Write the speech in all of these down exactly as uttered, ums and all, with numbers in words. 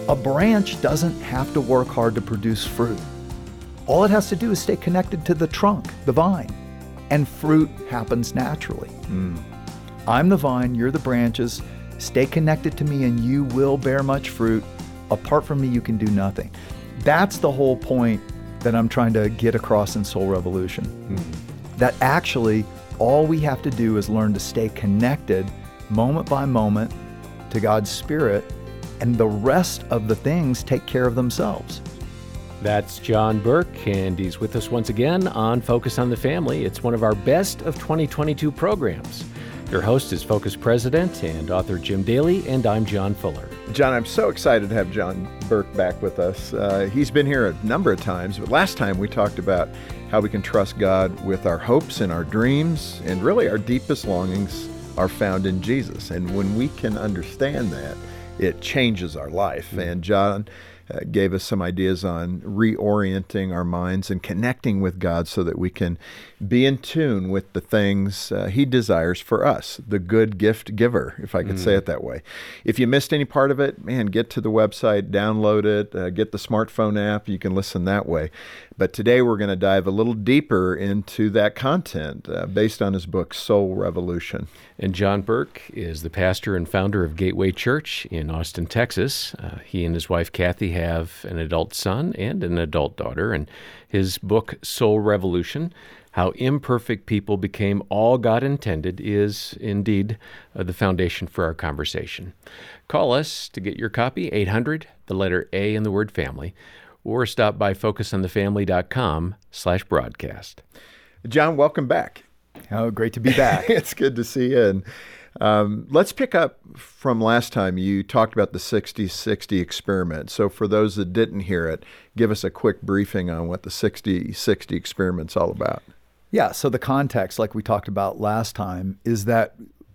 A branch doesn't have to work hard to produce fruit. All it has to do is stay connected to the trunk, the vine, and fruit happens naturally. Mm. I'm the vine, you're the branches. Stay connected to me and you will bear much fruit. Apart from me, you can do nothing. That's the whole point that I'm trying to get across in Soul Revolution. Mm. That actually, all we have to do is learn to stay connected moment by moment to God's Spirit, and the rest of the things take care of themselves. That's John Burke, and he's with us once again on Focus on the Family. It's one of our best of twenty twenty-two programs. Your host is Focus President and author Jim Daly, and I'm John Fuller. John, I'm so excited to have John Burke back with us. Uh, he's been here a number of times, but last time we talked about how we can trust God with our hopes and our dreams, and really our deepest longings are found in Jesus. And when we can understand that, it changes our life. Mm-hmm. And John uh, gave us some ideas on reorienting our minds and connecting with God so that we can be in tune with the things uh, He desires for us, the good gift giver, if I could mm. say it that way. If you missed any part of it, man, get to the website, download it, uh, get the smartphone app. You can listen that way. But today we're going to dive a little deeper into that content uh, based on his book, Soul Revolution. And John Burke is the pastor and founder of Gateway Church in Austin, Texas. Uh, he and his wife, Kathy, have an adult son and an adult daughter. And his book, Soul Revolution, How Imperfect People Became All God Intended, is indeed uh, the foundation for our conversation. Call us to get your copy, eight hundred, the letter A in the word family, or stop by focusonthefamily.com slash broadcast. John, welcome back. Oh, great to be back. It's good to see you. And um, let's pick up from last time. You talked about the sixty sixty experiment. So for those that didn't hear it, give us a quick briefing on what the sixty sixty experiment's all about. Yeah, so the context, like we talked about last time, is that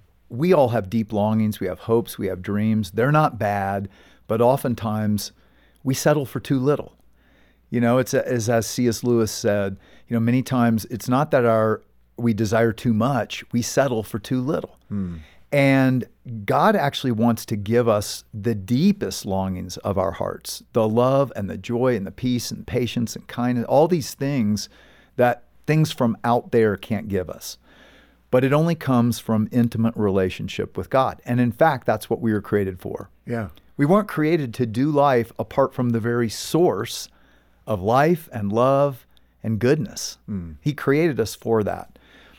we all have deep longings, we have hopes, we have dreams. They're not bad, but oftentimes we settle for too little. You know, it's as, as C S Lewis said, you know, many times it's not that our we desire too much, we settle for too little. Hmm. And God actually wants to give us the deepest longings of our hearts, the love and the joy and the peace and patience and kindness, all these things that things from out there can't give us. But it only comes from intimate relationship with God. And in fact, that's what we were created for. Yeah. We weren't created to do life apart from the very source of life and love and goodness. Mm. He created us for that.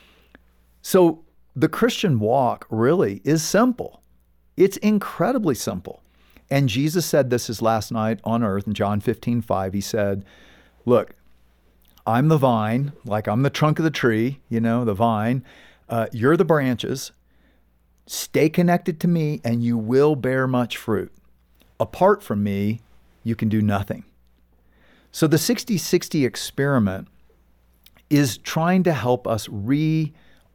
So the Christian walk really is simple. It's incredibly simple. And Jesus said this his last night on earth in John fifteen five. He said, look, I'm the vine, like I'm the trunk of the tree, you know, the vine. Uh, you're the branches. Stay connected to me and you will bear much fruit. Apart from me, you can do nothing. So the sixty sixty experiment is trying to help us reorient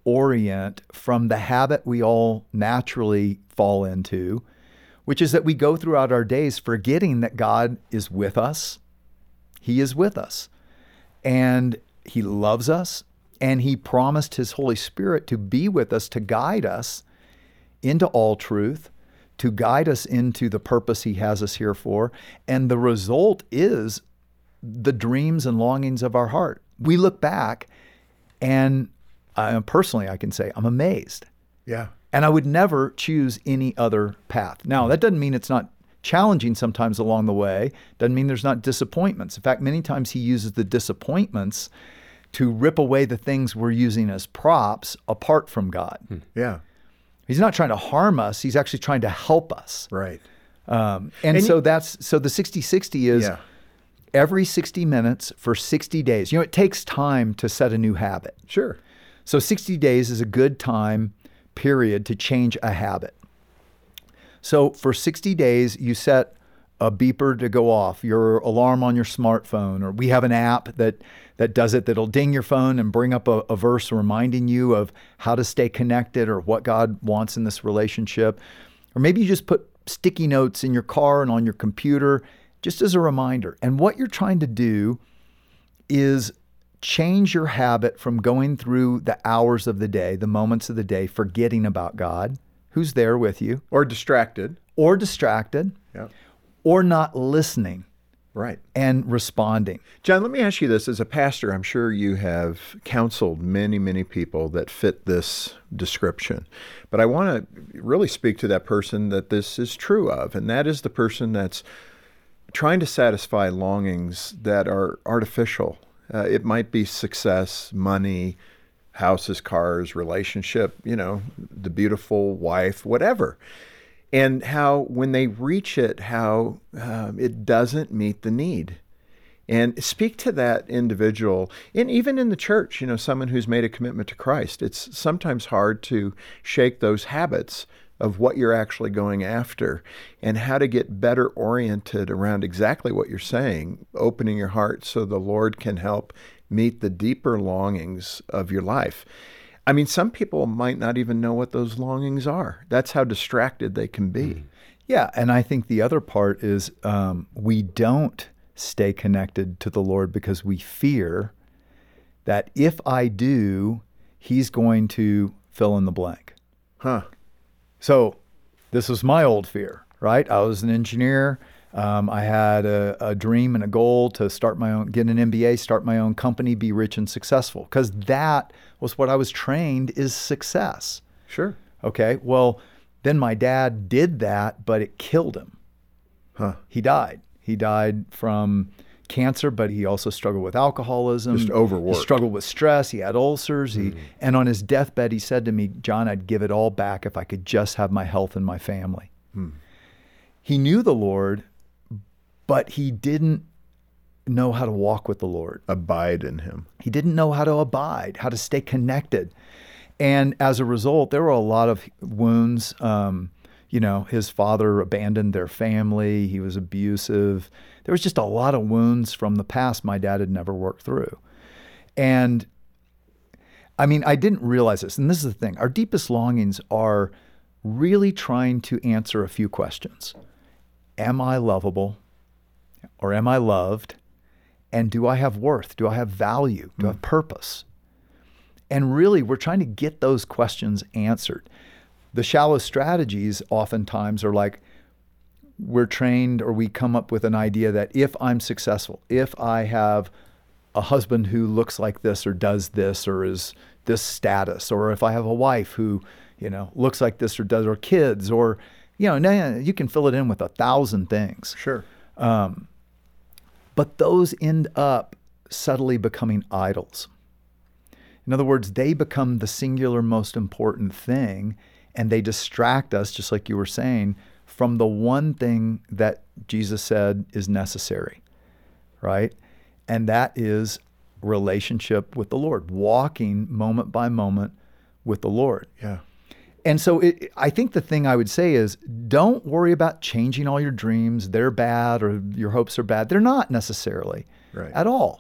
from the habit we all naturally fall into, which is that we go throughout our days forgetting that God is with us. He is with us. And He loves us. And He promised His Holy Spirit to be with us, to guide us into all truth, to guide us into the purpose He has us here for. And the result is the dreams and longings of our heart. We look back and uh, personally, I can say I'm amazed. Yeah. And I would never choose any other path. Now, that doesn't mean it's not challenging sometimes along the way. Doesn't mean there's not disappointments. In fact, many times He uses the disappointments to rip away the things we're using as props apart from God. Hmm. Yeah. He's not trying to harm us. He's actually trying to help us. Right. Um, and, And so you- that's, so the sixty sixty is Yeah. every sixty minutes for sixty days. You know, it takes time to set a new habit. Sure. So sixty days is a good time period to change a habit. So for sixty days, you set a beeper to go off, your alarm on your smartphone, or we have an app that that does it, that'll ding your phone and bring up a, a verse reminding you of how to stay connected or what God wants in this relationship. Or maybe you just put sticky notes in your car and on your computer just as a reminder. And what you're trying to do is change your habit from going through the hours of the day, the moments of the day, forgetting about God, who's there with you, Or distracted. or distracted, Yeah. or not listening Right. and responding. John, let me ask you this. As a pastor, I'm sure you have counseled many, many people that fit this description. But I want to really speak to that person that this is true of, and that is the person that's trying to satisfy longings that are artificial. Uh, it might be success, money, houses, cars, relationship, you know, the beautiful wife, whatever. And how when they reach it, how um, it doesn't meet the need. And speak to that individual, and even in the church, you know, someone who's made a commitment to Christ. It's sometimes hard to shake those habits of what you're actually going after and how to get better oriented around exactly what you're saying, opening your heart so the Lord can help meet the deeper longings of your life. I mean, some people might not even know what those longings are. That's how distracted they can be. Yeah, and I think the other part is um, we don't stay connected to the Lord because we fear that if I do, He's going to fill in the blank. Huh. So this was my old fear, right? I was an engineer. Um, I had a, a dream and a goal to start my own, get an M B A, start my own company, be rich and successful, because that was what I was trained is success. Sure. Okay. Well, then my dad did that, but it killed him. Huh. He died. He died from cancer, but he also struggled with alcoholism. Just overworked. He struggled with stress. He had ulcers. Mm. He, and on his deathbed, he said to me, John, I'd give it all back if I could just have my health and my family. Mm. He knew the Lord, but he didn't know how to walk with the Lord. Abide in Him. He didn't know how to abide, how to stay connected. And as a result, there were a lot of wounds. Um, you know, his father abandoned their family. He was abusive. There was just a lot of wounds from the past my dad had never worked through. And I mean, I didn't realize this. And this is the thing. Our deepest longings are really trying to answer a few questions. Am I lovable? Or am I loved? And do I have worth? Do I have value? Do mm. I have purpose? And really, we're trying to get those questions answered. The shallow strategies oftentimes are like, we're trained or we come up with an idea that if I'm successful, if I have a husband who looks like this or does this or is this status, or if I have a wife who, you know, looks like this or does, or kids, or, you know, now you can fill it in with a thousand things. Sure. Um, but those end up subtly becoming idols. In other words, they become the singular most important thing, and they distract us, just like you were saying, from the one thing that Jesus said is necessary, right? And that is relationship with the Lord, walking moment by moment with the Lord. Yeah. And so it, I think the thing I would say is, don't worry about changing all your dreams. They're bad or your hopes are bad. They're not necessarily right. at all.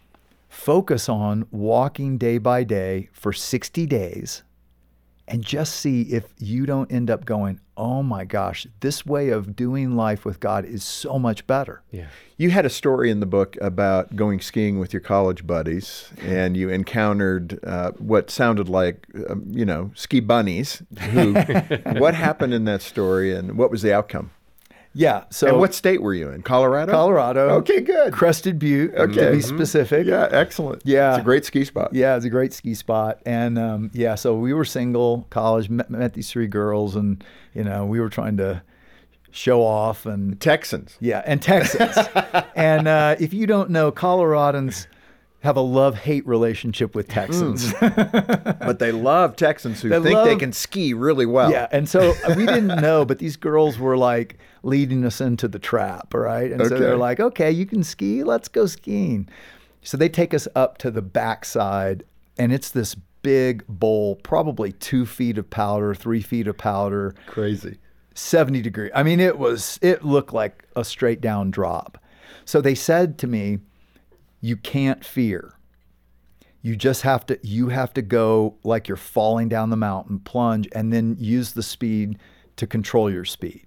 Focus on walking day by day for sixty days and just see if you don't end up going, oh my gosh, this way of doing life with God is so much better. Yeah. You had a story in the book about going skiing with your college buddies, and you encountered uh, what sounded like, um, you know, ski bunnies. Who? What happened in that story, and what was the outcome? Yeah. So, and what state were you in? Colorado? Colorado. Okay, good. Crested Butte, okay. to be specific. Yeah, excellent. Yeah. It's a great ski spot. Yeah, it's a great ski spot. And um, yeah, so we were single, college, met, met these three girls, and, you know, we were trying to show off. And Texans. Yeah, and Texans. And uh, if you don't know, Coloradans have a love-hate relationship with Texans. Mm. But they love Texans who they think love, they can ski really well. Yeah, and so we didn't know, but these girls were like leading us into the trap, right? And okay. so they're like, okay, you can ski, let's go skiing. So they take us up to the backside, and it's this big bowl, probably two feet of powder, three feet of powder. Crazy. seventy degree. I mean, it was, it looked like a straight down drop. So they said to me, you can't fear. You just have to, you have to go like you're falling down the mountain, plunge, and then use the speed to control your speed.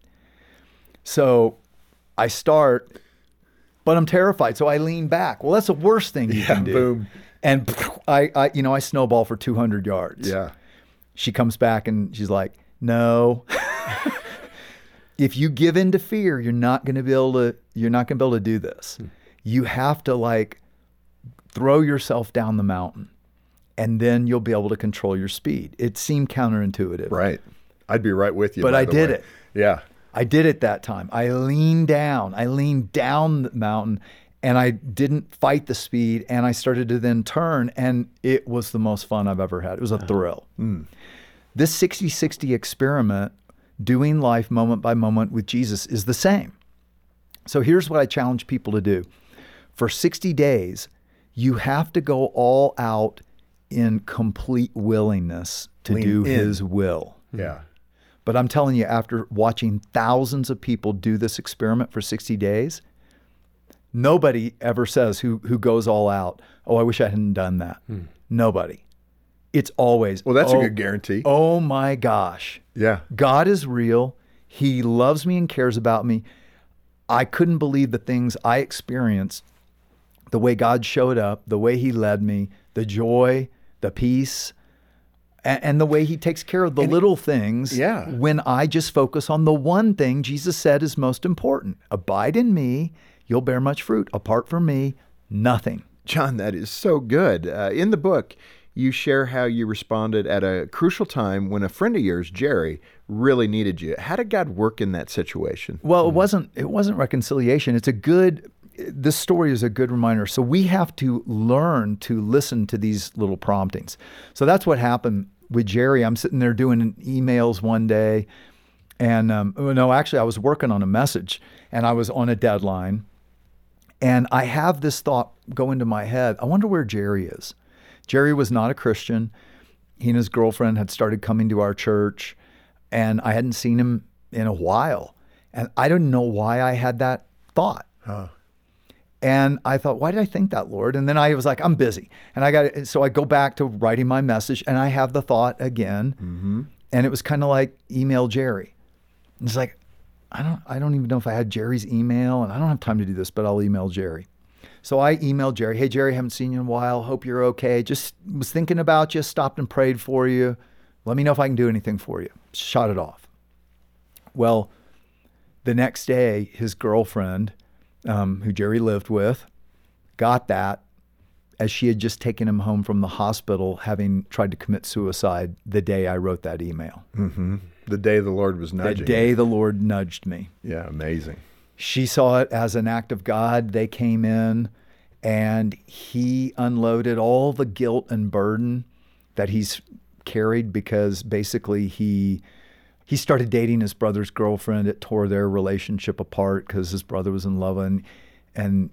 So I start, but I'm terrified. So I lean back. Well, that's the worst thing you yeah, can do. Boom. And I, I, you know, I snowball for two hundred yards. Yeah. She comes back and she's like, no. If you give in to fear, you're not going to be able to, you're not going to be able to do this. Hmm. You have to like throw yourself down the mountain, and then you'll be able to control your speed. It seemed counterintuitive. Right. I'd be right with you. But by I the did way. it. Yeah. I did it that time. I leaned down. I leaned down the mountain, and I didn't fight the speed, and I started to then turn, and it was the most fun I've ever had. It was a thrill. Mm. This sixty sixty experiment, doing life moment by moment with Jesus, is the same. So here's what I challenge people to do. For sixty days, you have to go all out in complete willingness to Lean do in. his will. Yeah. But I'm telling you, after watching thousands of people do this experiment for sixty days, nobody ever says who who goes all out, oh, I wish I hadn't done that. Hmm. Nobody. It's always, well, that's oh, a good guarantee. Oh my gosh. Yeah. God is real. He loves me and cares about me. I couldn't believe the things I experienced, the way God showed up, the way he led me, the joy, the peace, and, and the way he takes care of the and little things yeah. when I just focus on the one thing Jesus said is most important. Abide in me, you'll bear much fruit. Apart from me, nothing. John, that is so good. Uh, in the book, you share how you responded at a crucial time when a friend of yours, Jerry, really needed you. How did God work in that situation? Well, it wasn't it wasn't reconciliation. It's a good this story is a good reminder. So we have to learn to listen to these little promptings. So that's what happened with Jerry. I'm sitting there doing emails one day, and um, no, actually I was working on a message, and I was on a deadline, and I have this thought go into my head. I wonder where Jerry is. Jerry was not a Christian. He and his girlfriend had started coming to our church, and I hadn't seen him in a while. And I didn't know why I had that thought. Huh. And I thought, why did I think that, Lord? And then I was like, I'm busy. And I got so I go back to writing my message, and I have the thought again. Mm-hmm. And it was kind of like, email Jerry. And it's like, I don't I don't even know if I had Jerry's email, and I don't have time to do this, but I'll email Jerry. So I emailed Jerry, hey, Jerry, haven't seen you in a while. Hope you're okay. Just was thinking about you, stopped and prayed for you. Let me know if I can do anything for you. Shot it off. Well, the next day, his girlfriend, um, who Jerry lived with, got that as she had just taken him home from the hospital, having tried to commit suicide the day I wrote that email. Mm-hmm. The day the Lord was nudging. The day the Lord nudged me. Yeah, amazing. She saw it as an act of God. They came in, and he unloaded all the guilt and burden that he's carried, because basically he he started dating his brother's girlfriend. It tore their relationship apart because his brother was in love, and and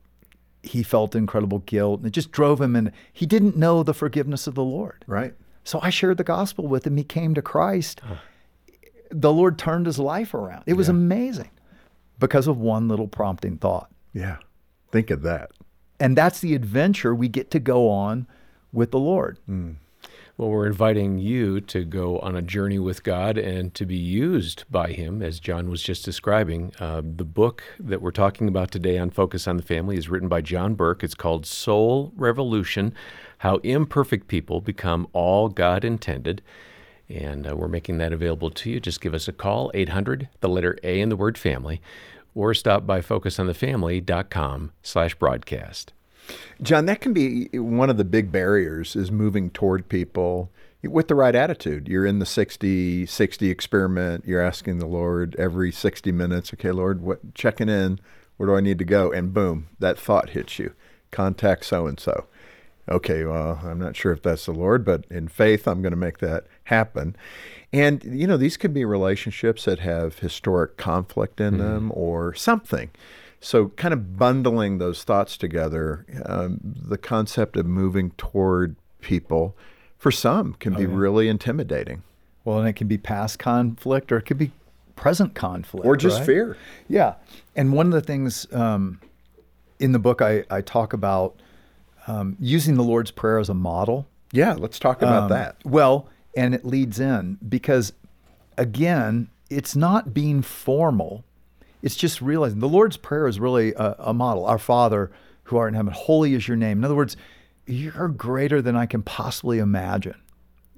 he felt incredible guilt, and it just drove him. And he didn't know the forgiveness of the Lord. Right. So I shared the gospel with him. He came to Christ. Huh. The Lord turned his life around. It was yeah. amazing. Because of one little prompting thought. Yeah. Think of that. And that's the adventure we get to go on with the Lord. Mm. Well, we're inviting you to go on a journey with God and to be used by him, as John was just describing. Uh, the book that we're talking about today on Focus on the Family is written by John Burke. It's called Soul Revolution, How Imperfect People Become All God Intended. And uh, we're making that available to you. Just give us a call, eight hundred, the letter A in the word family, or stop by focusonthefamily.com slash broadcast. John, that can be one of the big barriers, is moving toward people with the right attitude. You're in the sixty sixty experiment. You're asking the Lord every sixty minutes, okay, Lord, what checking in, where do I need to go? And boom, that thought hits you. Contact so-and-so. Okay, well, I'm not sure if that's the Lord, but in faith, I'm going to make that happen. And, you know, these could be relationships that have historic conflict in mm-hmm. them or something. So kind of bundling those thoughts together, um, the concept of moving toward people, for some, can be oh, yeah. really intimidating. Well, and it can be past conflict, or it could be present conflict. Or just right? fear. Yeah. And one of the things um, in the book I, I talk about, Um, using the Lord's Prayer as a model. Yeah, let's talk about um, that. Well, and it leads in because, again, it's not being formal. It's just realizing the Lord's Prayer is really a, a model. Our Father who art in heaven, holy is your name. In other words, you're greater than I can possibly imagine.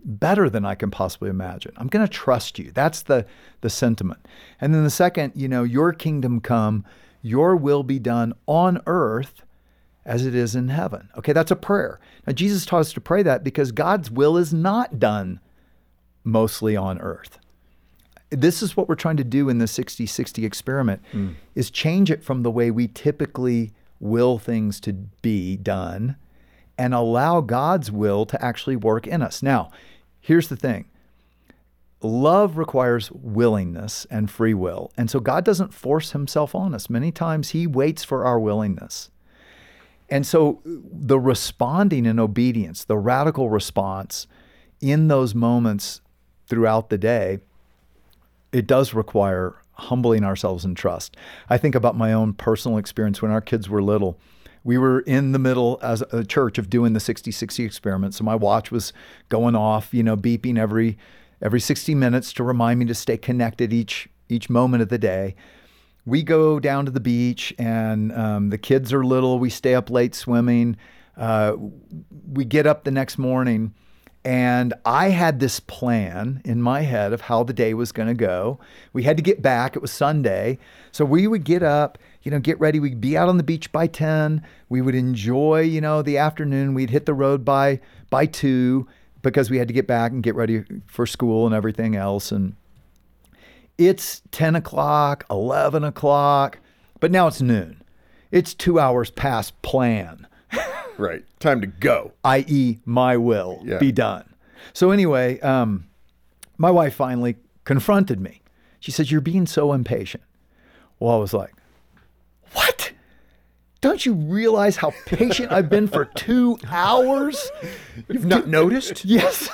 better than I can possibly imagine. I'm going to trust you. That's the, the sentiment. And then the second, you know, your kingdom come, your will be done on earth as it is in heaven. Okay, that's a prayer. Now, Jesus taught us to pray that because God's will is not done mostly on earth. This is what we're trying to do in the sixty sixty experiment, mm. is change it from the way we typically will things to be done and allow God's will to actually work in us. Now, here's the thing. Love requires willingness and free will. And so God doesn't force himself on us. Many times he waits for our willingness. And so the responding in obedience, the radical response in those moments throughout the day, it does require humbling ourselves in trust. I think about my own personal experience when our kids were little. We were in the middle as a church of doing the sixty sixty experiment. So my watch was going off, you know, beeping every every sixty minutes to remind me to stay connected each each moment of the day. We go down to the beach and um, the kids are little. We stay up late swimming. Uh, we get up the next morning. And I had this plan in my head of how the day was going to go. We had to get back. It was Sunday. So we would get up, you know, get ready. We'd be out on the beach by ten. We would enjoy, you know, the afternoon. We'd hit the road by by two because we had to get back and get ready for school and everything else. And it's ten o'clock, eleven o'clock, but now it's noon. It's two hours past plan. Right. Time to go. that is my will yeah. be done. So anyway, um, my wife finally confronted me. She said, "You're being so impatient." Well, I was like, what? Don't you realize how patient I've been for two hours? You've not noticed? Yes.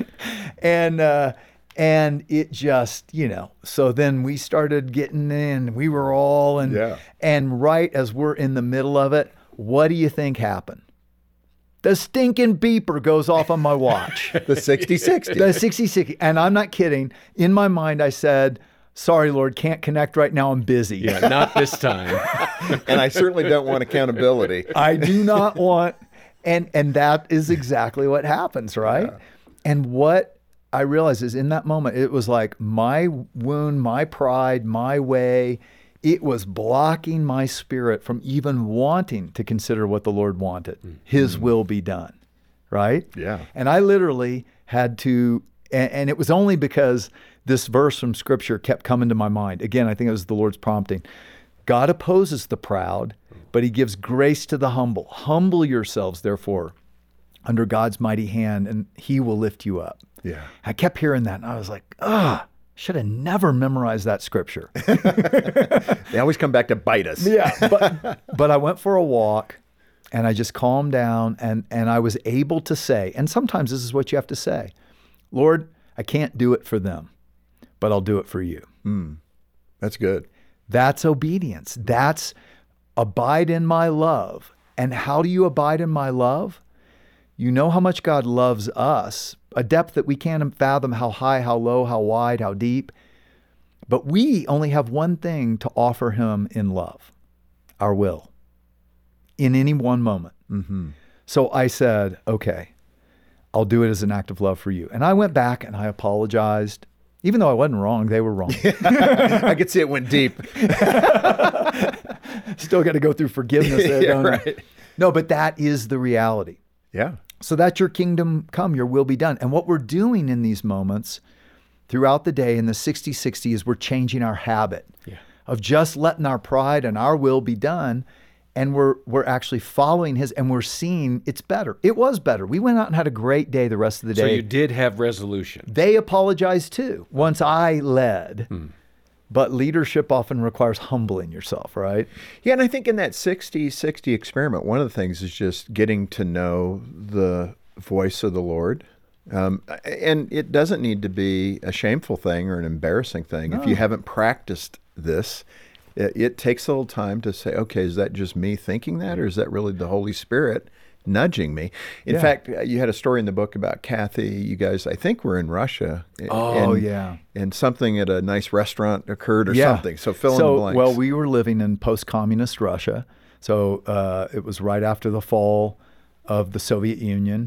and, uh, and it just, you know, so then we started getting in, we were all in, yeah. and right as we're in the middle of it, what do you think happened? The stinking beeper goes off on my watch. The sixty sixty. The sixty sixty. And I'm not kidding. In my mind, I said, "Sorry, Lord, can't connect right now. I'm busy." Yeah, not this time. And I certainly don't want accountability. I do not want, and and that is exactly what happens, right? Yeah. And what I realized is in that moment, it was like my wound, my pride, my way, it was blocking my spirit from even wanting to consider what the Lord wanted. Mm-hmm. His will be done, right? Yeah. And I literally had to, and, and it was only because this verse from Scripture kept coming to my mind. Again, I think it was the Lord's prompting. God opposes the proud, but he gives grace to the humble. Humble yourselves, therefore, under God's mighty hand, and he will lift you up. Yeah. I kept hearing that, and I was like, ah. Should have never memorized that scripture. They always come back to bite us. Yeah, but but I went for a walk, and I just calmed down, and and I was able to say, and sometimes this is what you have to say, "Lord, I can't do it for them, but I'll do it for you." Mm, that's good. That's obedience. That's abide in my love. And how do you abide in my love? You know how much God loves us, a depth that we can't fathom, how high, how low, how wide, how deep. But we only have one thing to offer him in love, our will, in any one moment. Mm-hmm. So I said, okay, I'll do it as an act of love for you. And I went back and I apologized. Even though I wasn't wrong, they were wrong. I could see it went deep. Still got to go through forgiveness there, yeah, don't I? right. No, but that is the reality. Yeah. So that your kingdom come, your will be done. And what we're doing in these moments throughout the day in the sixty sixty is we're changing our habit yeah. of just letting our pride and our will be done. And we're we're actually following his, and we're seeing it's better. It was better. We went out and had a great day the rest of the day. So you did have resolution. They apologized too, once I led. Hmm. But leadership often requires humbling yourself, right? Yeah, and I think in that sixty sixty experiment, one of the things is just getting to know the voice of the Lord. Um, and it doesn't need to be a shameful thing or an embarrassing thing. No. If you haven't practiced this, it, it takes a little time to say, okay, is that just me thinking that, or is that really the Holy Spirit nudging me? In yeah. fact, you had a story in the book about Kathy. You guys, I think, were in Russia. Oh, and, yeah. And something at a nice restaurant occurred or yeah. something. So fill so, in the blanks. Well, we were living in post-communist Russia. So uh, it was right after the fall of the Soviet Union.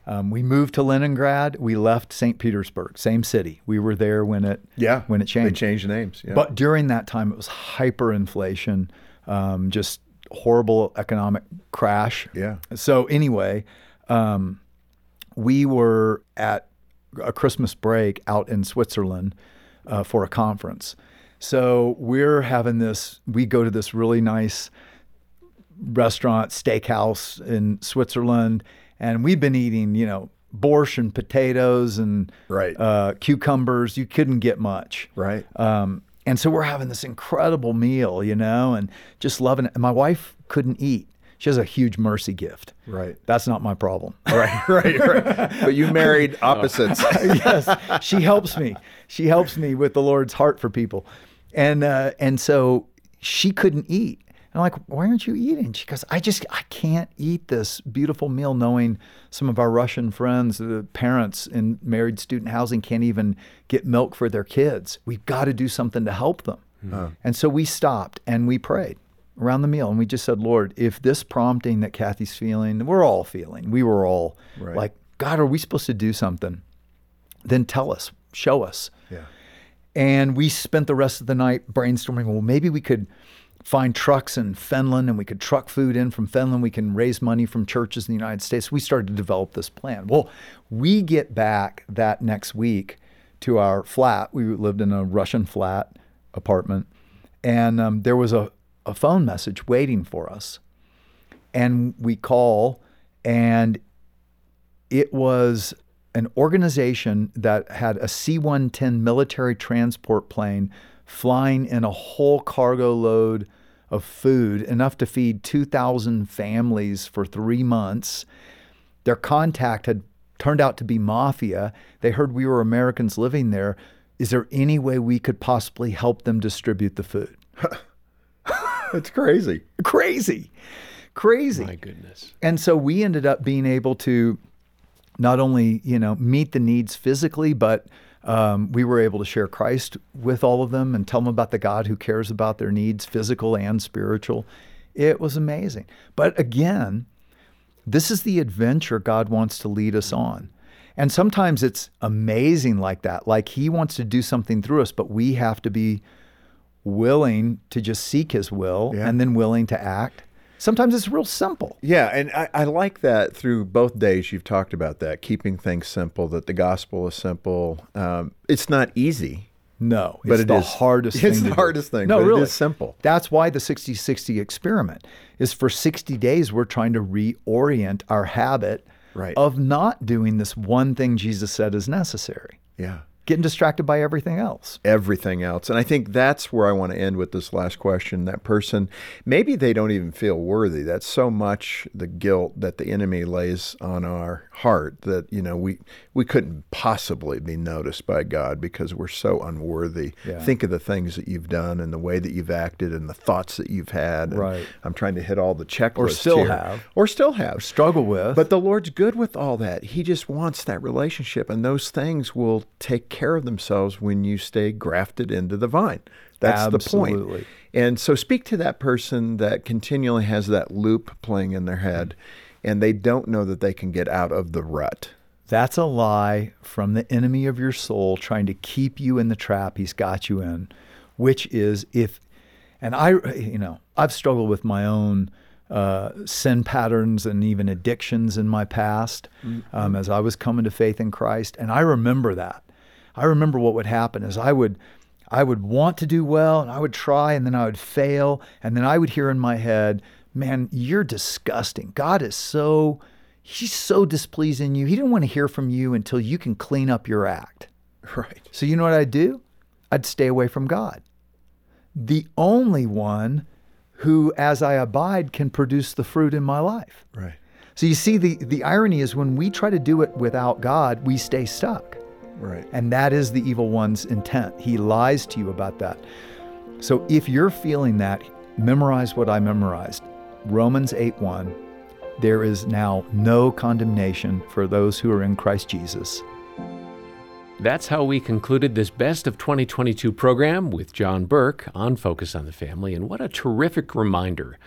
Um, we moved to Leningrad. We left Saint Petersburg, same city. We were there when it Yeah. when it changed. They changed names. Yeah. But during that time, it was hyperinflation, um, just horrible economic crash. Yeah. So anyway, um, we were at a Christmas break out in Switzerland uh, for a conference. So we're having this, we go to this really nice restaurant, steakhouse in Switzerland, and we've been eating, you know, borscht and potatoes and Right. uh, cucumbers. You couldn't get much. Right. Um, and so we're having this incredible meal, you know, and just loving it. And my wife couldn't eat. She has a huge mercy gift. Right. That's not my problem. Right, right, right. But you married opposites. Yes, she helps me. She helps me with the Lord's heart for people. And uh, and so she couldn't eat. And I'm like, why aren't you eating? She goes, I just, I can't eat this beautiful meal knowing some of our Russian friends, the parents in married student housing can't even get milk for their kids. We've got to do something to help them. Huh. And so we stopped and we prayed around the meal. And we just said, Lord, if this prompting that Kathy's feeling, we're all feeling, we were all Right. like, God, are we supposed to do something? Then tell us, show us. Yeah. And we spent the rest of the night brainstorming, well, maybe we could find trucks in Finland and we could truck food in from Finland. We can raise money from churches in the United States. We started to develop this plan. Well, we get back that next week to our flat. We lived in a Russian flat apartment. And um, there was a, a phone message waiting for us. And we call, and it was an organization that had a C one ten military transport plane flying in a whole cargo load of food, enough to feed two thousand families for three months. Their contact had turned out to be mafia. They heard we were Americans living there. Is there any way we could possibly help them distribute the food? It's crazy. Crazy, crazy. My goodness. And so we ended up being able to not only, you know, meet the needs physically, but um, we were able to share Christ with all of them and tell them about the God who cares about their needs, physical and spiritual. It was amazing. But again, this is the adventure God wants to lead us on. And sometimes it's amazing like that, like he wants to do something through us, but we have to be willing to just seek his will Yeah. and then willing to act. Sometimes it's real simple. Yeah, and I, I like that through both days you've talked about that, keeping things simple, that the gospel is simple. Um, it's not easy. No, But it's it the is- hardest it's thing. the to hardest do. thing, No, but it really. is simple. That's why the sixty sixty experiment is for sixty days. We're trying to reorient our habit Right. of not doing this one thing Jesus said is necessary, Yeah. getting distracted by everything else. Everything else. And I think that's where I want to end with this last question. That person, maybe they don't even feel worthy. That's so much the guilt that the enemy lays on our heart that, you know, we, we couldn't possibly be noticed by God because we're so unworthy. Yeah. Think of the things that you've done and the way that you've acted and the thoughts that you've had. And Right. I'm trying to hit all the checklists Or still here. have. Or still have. Struggle with. But the Lord's good with all that. He just wants that relationship, and those things will take care of themselves when you stay grafted into the vine. That's the point. Absolutely. And so speak to that person that continually has that loop playing in their head, and they don't know that they can get out of the rut. That's a lie from the enemy of your soul trying to keep you in the trap he's got you in, which is if, and I, you know, I've struggled with my own uh, sin patterns and even addictions in my past um, as I was coming to faith in Christ. And I remember that. I remember what would happen is I would, I would want to do well and I would try and then I would fail. And then I would hear in my head, man, you're disgusting. God is so, he's so displeased in you. He didn't want to hear from you until you can clean up your act. Right. So you know what I'd do? I'd stay away from God. The only one who, as I abide, can produce the fruit in my life. Right. So you see, the, the irony is when we try to do it without God, we stay stuck. Right. And that is the evil one's intent. He lies to you about that. So if you're feeling that, memorize what I memorized. Romans eight one, there is now no condemnation for those who are in Christ Jesus. That's how we concluded this Best of twenty twenty-two program with John Burke on Focus on the Family. And what a terrific reminder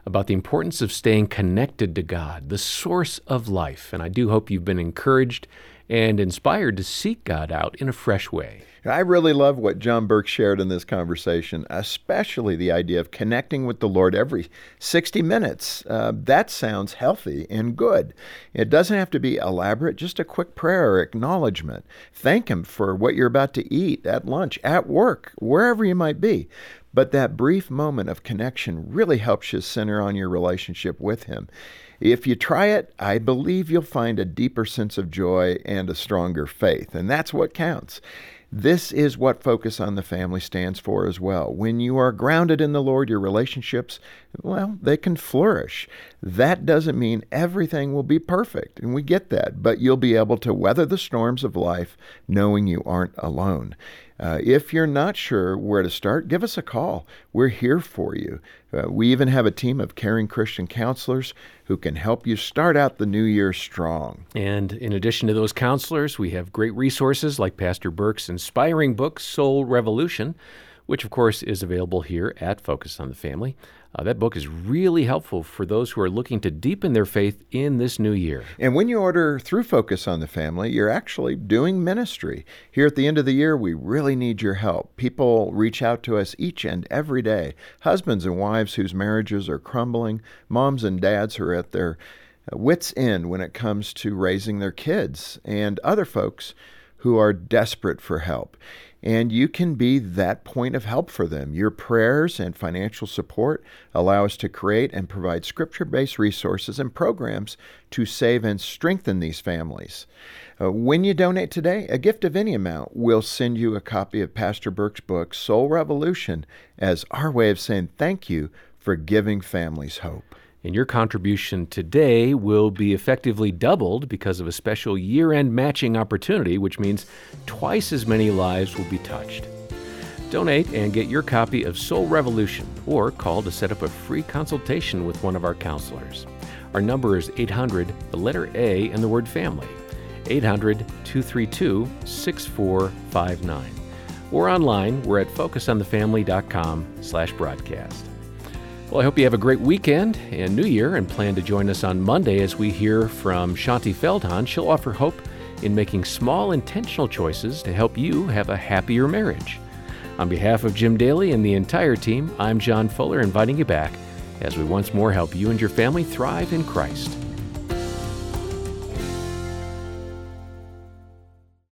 about the importance of staying connected to God, the source of life. And I do hope you've been encouraged and inspired to seek God out in a fresh way. I really love what John Burke shared in this conversation, especially the idea of connecting with the Lord every sixty minutes. Uh, that sounds healthy and good. It doesn't have to be elaborate, just a quick prayer or acknowledgement. Thank Him for what you're about to eat at lunch, at work, wherever you might be. But that brief moment of connection really helps you center on your relationship with Him. If you try it, I believe you'll find a deeper sense of joy and a stronger faith, and that's what counts. This is what Focus on the Family stands for as well. When you are grounded in the Lord, your relationships, well, they can flourish. That doesn't mean everything will be perfect, and we get that, but you'll be able to weather the storms of life knowing you aren't alone. Uh, if you're not sure where to start, give us a call. We're here for you. Uh, we even have a team of caring Christian counselors who can help you start out the new year strong. And in addition to those counselors, we have great resources like Pastor Burke's inspiring book, Soul Revolution, which of course is available here at Focus on the Family. Uh, that book is really helpful for those who are looking to deepen their faith in this new year. And when you order through Focus on the Family, you're actually doing ministry. Here at the end of the year, we really need your help. People reach out to us each and every day. Husbands and wives whose marriages are crumbling, moms and dads who are at their wits' end when it comes to raising their kids, and other folks who are desperate for help. And you can be that point of help for them. Your prayers and financial support allow us to create and provide scripture-based resources and programs to save and strengthen these families. Uh, when you donate today, a gift of any amount, we'll send you a copy of Pastor Burke's book, Soul Revolution, as our way of saying thank you for giving families hope. And your contribution today will be effectively doubled because of a special year-end matching opportunity, which means twice as many lives will be touched. Donate and get your copy of Soul Revolution, or call to set up a free consultation with one of our counselors. Our number is eight hundred, the letter A, and the word family, eight hundred, two three two, six four five nine. Or online, we're at focusonthefamily.com slash broadcast. Well, I hope you have a great weekend and New Year, and plan to join us on Monday as we hear from Shanti Feldhahn. She'll offer hope in making small intentional choices to help you have a happier marriage. On behalf of Jim Daly and the entire team, I'm John Fuller, inviting you back as we once more help you and your family thrive in Christ.